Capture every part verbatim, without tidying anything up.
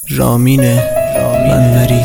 رامین منوری.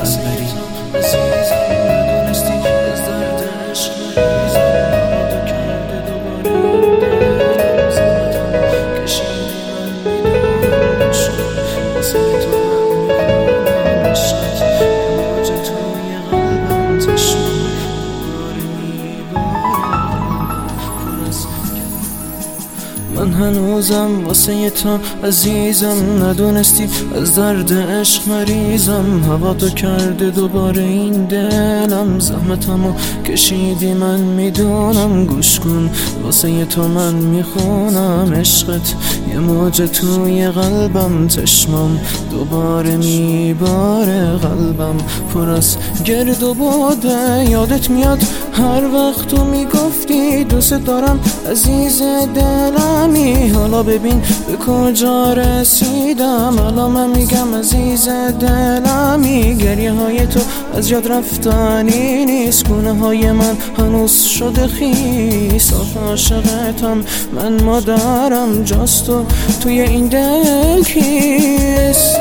من هنوزم واسه تو عزیزم، ندونستی از درد عشق مریضم. هوا تو کرده دوباره این دلم، زحمتمو کشیدی من میدونم. گوش کن واسه تو من میخونم، عشقت یه موج توی قلبم. چشمم دوباره میباره، قلبم پر از گرد و باده. یادت میاد هر وقت تو میگفتی دوست دارم عزیز دلمی. حالا ببین به کجا رسیدم، حالا من میگم عزیز دلمی. گریه های تو از یاد رفتنی نیست، گونه های من هنوز شده خیس. آخه عاشقتم من، مادرم جاست تو توی این دل کیست؟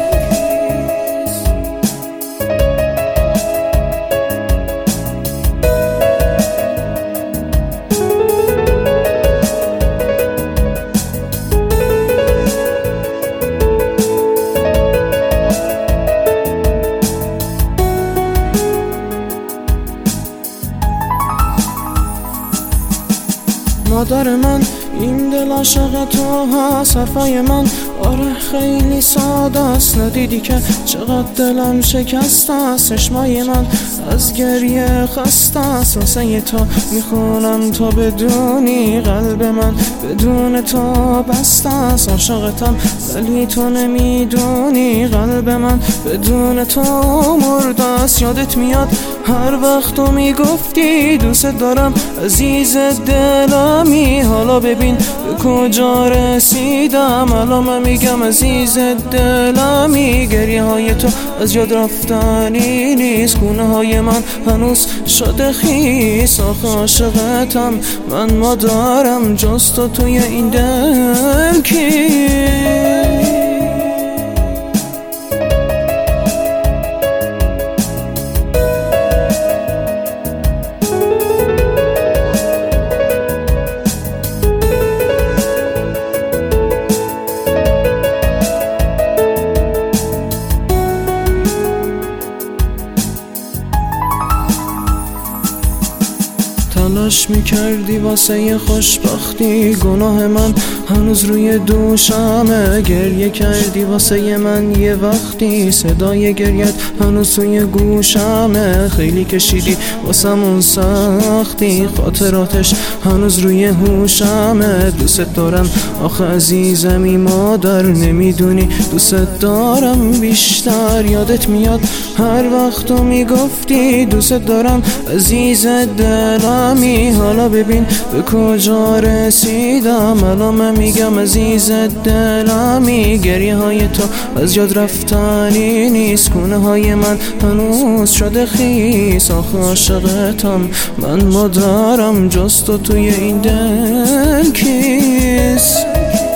مادر من این دل عاشق تو هست، حرفای من آره خیلی ساده است. ندیدی که چقدر دلم شکسته است، چشمای من از گریه خسته است. واسه تو میخونم تا بدونی، قلب من بدون تو بسته است. عاشقتم ولی تو نمیدونی، قلب من بدون تو مرده است. یادت میاد هر وقت تو میگفتی دوست دارم عزیز دلمی. حالا ببین به کجا رسیدم، حالا من میگم عزیز دلمی. گریه های تو از یاد رفتنی نیست، گونه های من هنوز شده خیس. آخه عاشقتم من، مادرم جز تو توی این دل کیست؟ تلاش میکردی واسه خوشبختی، گناه من هنوز روی دوشمه. گریه کردی واسه من یه وقتی، صدای گریت هنوز توی گوشمه. خیلی کشیدی واسمون سختی، خاطراتش هنوز روی هوشمه. دوست دارم آخه عزیزمی، مادر نمیدونی دوست دارم بیشتر. یادت میاد هر وقت تو میگفتی دوست دارم عزیز دلمی. حالا ببین به کجا رسیدم، حالا من میگم عزیز دلمی. گریه های تو از یاد رفتنی نیست، گونه های من هنوز شده خیس. آخه عاشقتم من، مادرم جز تو توی این دل کیست؟